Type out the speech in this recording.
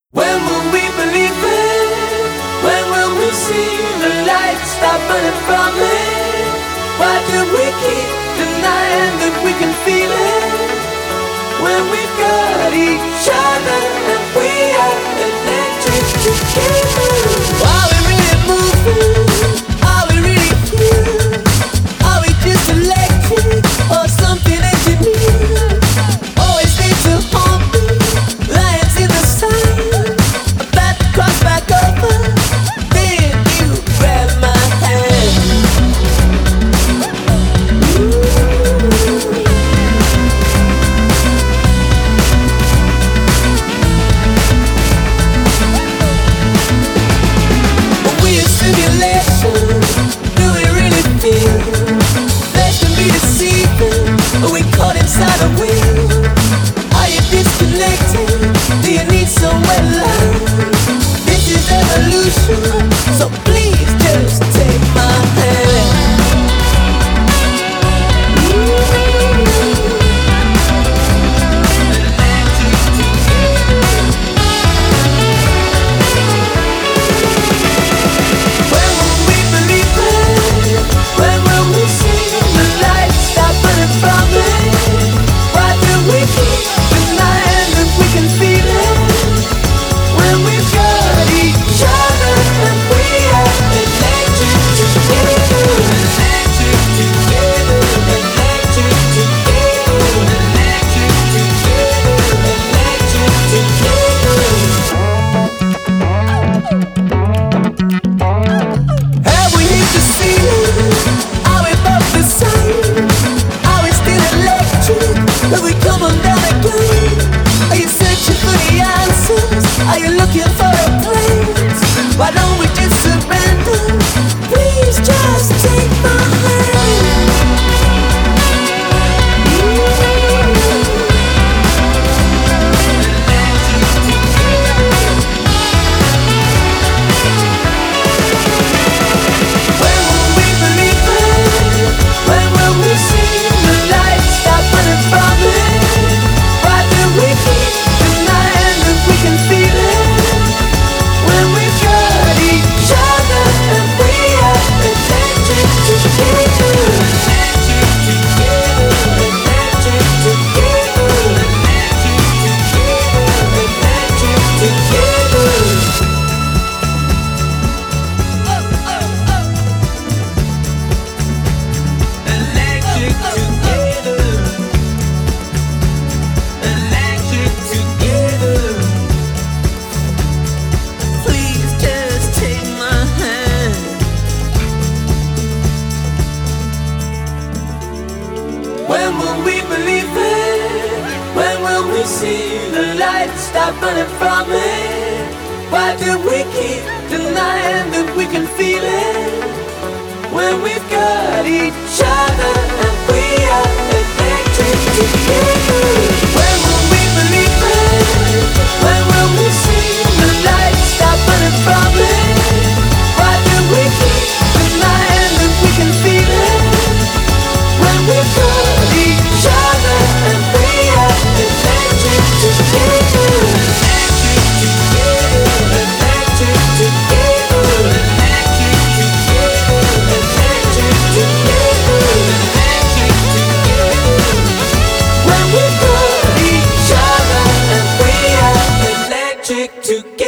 When will we believe it? When will we see the light stop burning from it? Why do we keep denying that we can feel it? When we've got each other and we are electric together. Are we really moving? Are we really here? Are we just electric or something engineered? Always need to haunt me, lions in the sun. Cross back over, then you grab my hand. Are we a simulation? Do we really feel? Flesh can be deceiving. Are we caught inside a wheel? Are you disconnected? Do you need somewhere live? Evolution, so please just take my hand. When will we believe it? When will we see the light stop burning from it? Why do we keep denying that we can feel it? When we've got each other and we are electric together. Electric together. Electric together. Electric together. Electric together. Have we hit the ceiling? Are we both the same? Are we still electric? Will we come on down again? Are you searching for the answers? Are you looking for a place? Why don't we just surrender? Please just take my hand. When will we believe it? When will we see the light stop burning from it? Why do we keep denying that we can feel it? When we've got each other and we are electric together. Electric together. Electric together. Electric together. Electric together. Electric together. Electric together. Please just take my hand. When will we believe it? When will we see the light stop burning from it? Why do we keep denying that we can feel it? When we've got each other and we are electric together. When will we believe it? When will we see the light stop burning from it? Why do we keep denying that we can feel it? When we've got each other and we are electric together. Electric together. Electric together. Electric together. Electric together. Electric together. When we've got each other and we are electric together.